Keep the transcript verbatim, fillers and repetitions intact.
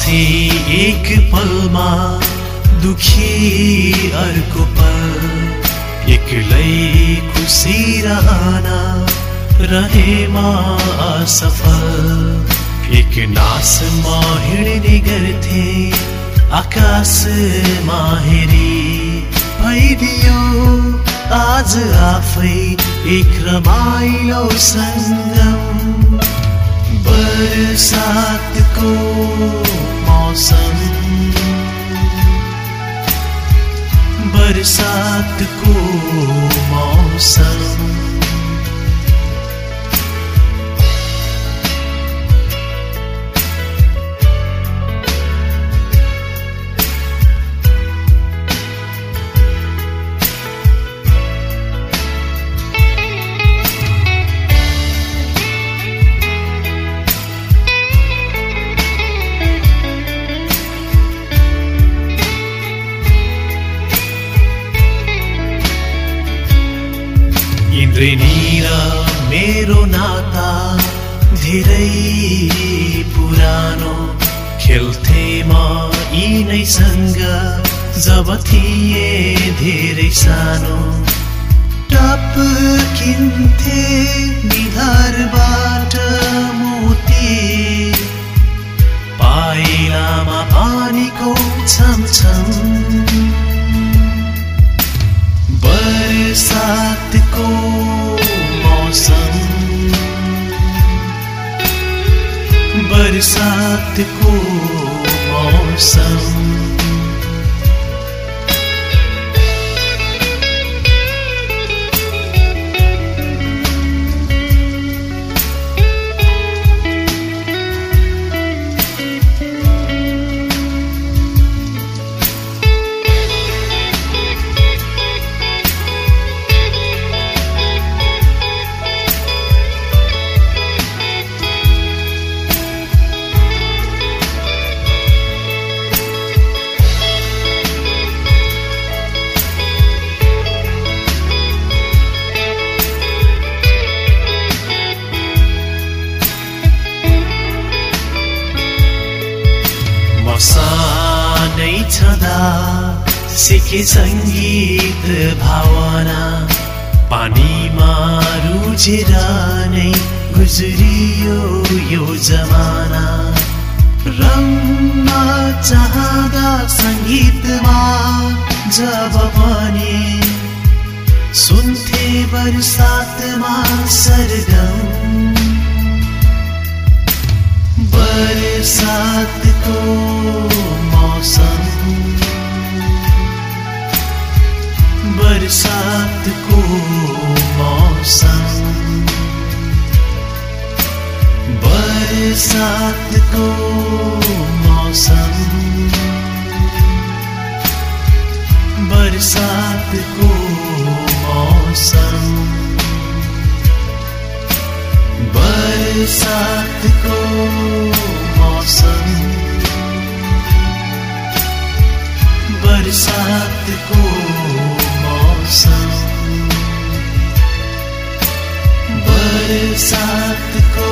हाँसे एक पलमा दुखी अर्को पल एक्लै खुसी रहना रहेमा असफल एक नासमा हिँड्ने गर्थे आकाशमा हेरी भइदियो आज आफै एक रमाइलो सङ्गम बरसातको मौसम बरसातको मौसम इन्द्रेनीरा मेरो नाता धेरै पुरानो खेल्थे म यिनैसँग जब थिए धेरै सानो टपकिन्थे निधारबाट मोती पाइलामा पानीको छमछम बरसातको मौसम बरसातको मौसम सानै छँदा सिके सङ्गीत भावना पानीमा रुझेर नै गुज्रियो यो जमाना रम्न चाहदा सङ्गीतमा जब पनि सुन्थे बरसातमा सरगम बरसातको मौसम बरसातको मौसम बरसातको मौसम बरसातको मौसम बरसातको मौसम बरसातको मौसम बरसातको